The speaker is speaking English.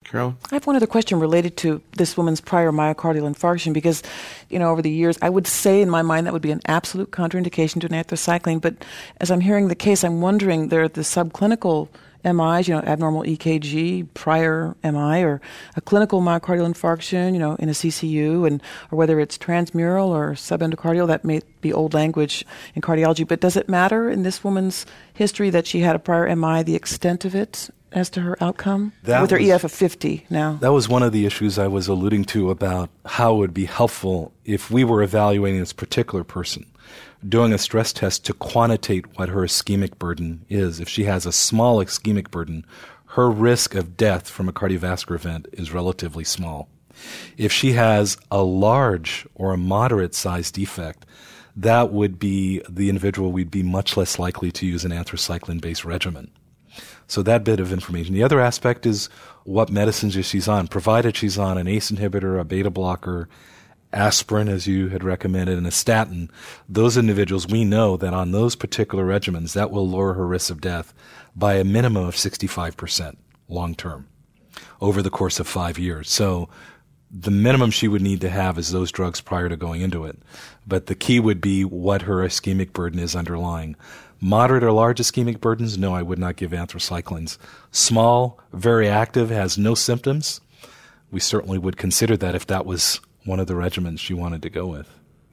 Carolyn? I have one other question related to this woman's prior myocardial infarction because, over the years, I would say in my mind that would be an absolute contraindication to an anthracycline. But as I'm hearing the case, I'm wondering, there are the subclinical MIs, abnormal EKG, prior MI, or a clinical myocardial infarction, in a CCU, or whether it's transmural or subendocardial. That may be old language in cardiology. But does it matter in this woman's history that she had a prior MI, the extent of it, as to her outcome? With her EF of 50 now. That was one of the issues I was alluding to about how it would be helpful if we were evaluating this particular person, doing a stress test to quantitate what her ischemic burden is. If she has a small ischemic burden, her risk of death from a cardiovascular event is relatively small. If she has a large or a moderate-sized defect, that would be the individual we'd be much less likely to use an anthracycline-based regimen. So that bit of information. The other aspect is what medicines she's on. Provided she's on an ACE inhibitor, a beta blocker, aspirin, as you had recommended, and a statin, those individuals, we know that on those particular regimens, that will lower her risk of death by a minimum of 65% long term over the course of 5 years. So the minimum she would need to have is those drugs prior to going into it. But the key would be what her ischemic burden is underlying. Moderate or large ischemic burdens, no, I would not give anthracyclines. Small, very active, has no symptoms, we certainly would consider that if that was one of the regimens she wanted to go with.